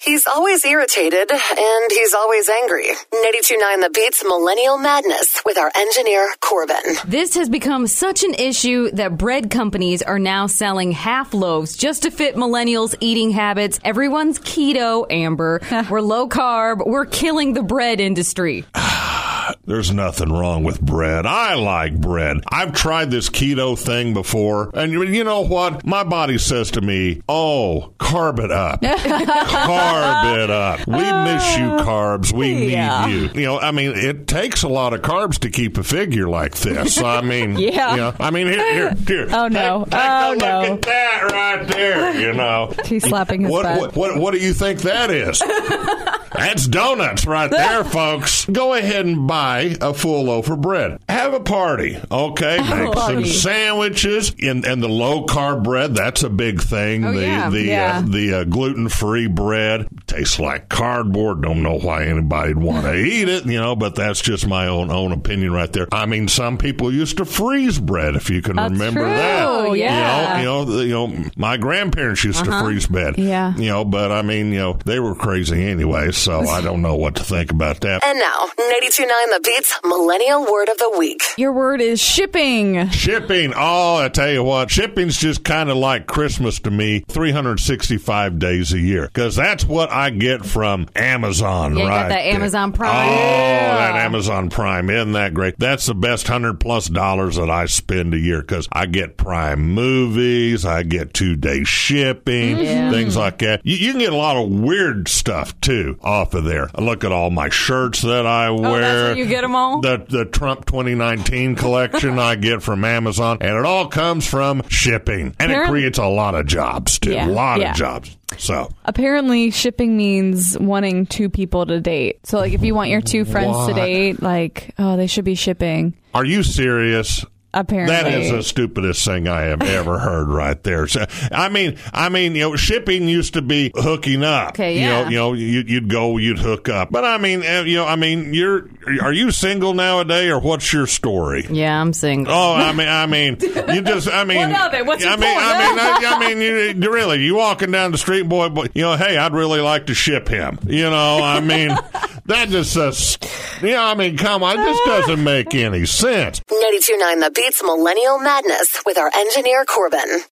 He's always irritated, and he's always angry. 82.9 The Beat's Millennial Madness with our engineer, Corbin. This has become such an issue that bread companies are now selling half loaves just to fit millennials' eating habits. Everyone's keto, Amber. We're low carb. We're killing the bread industry. There's nothing wrong with bread. I like bread. I've tried this keto thing before, and you know what? My body says to me, oh, carb it up. Carb it up. We miss you, carbs. We need you. You know, I mean, it takes a lot of carbs to keep a figure like this. I mean, you know, I mean, here. Oh, no. Take a look at that right there, you know. He's slapping his butt. What do you think that is? That's donuts right there, folks. Go ahead and buy a full loaf of bread. Have a party, okay? Make some sandwiches and the low-carb bread. That's a big thing. The gluten-free bread tastes like cardboard. Don't know why anybody'd want to eat it, you know, but that's just my own opinion right there. I mean, some people used to freeze bread, if you can remember that. Oh, yeah. You know, my grandparents used to freeze bread. Yeah. You know, but I mean, you know, they were crazy anyway, so I don't know what to think about that. And now, 82.9 The Beat's Millennial Word of the Week. Your word is shipping. Shipping. Oh, I tell you what, shipping's just kind of like Christmas to me, 365 days a year, because that's what I get from Amazon, Yeah, you right? got that Amazon Prime. Oh, that Amazon Prime. Isn't that great? That's the best $100+ that I spend a year, because I get Prime movies, I get 2-day shipping, things like that. You can get a lot of weird stuff, too, off of there. Look at all my shirts that I wear. Oh, that's where you get them all? The Trump 2019 collection I get from Amazon, and it all comes from shipping. And it creates a lot of jobs, too. Yeah, A lot of jobs. So apparently shipping means wanting two people to date. So like if you want your two friends to date, like, oh, they should be shipping. Are you serious? Apparently. That is the stupidest thing I have ever heard right there. So, I mean, you know, shipping used to be hooking up. Okay, yeah. You'd go, you'd hook up. But I mean, are you single nowadays, or what's your story? Yeah, I'm single. Oh, I mean, you just, I mean, What of it? What's your point? you really, you walking down the street, boy, you know, hey, I'd really like to ship him. You know, I mean, that just, I mean, come on, this doesn't make any sense. 82.9 The Beat's Millennial Madness with our engineer, Corbin.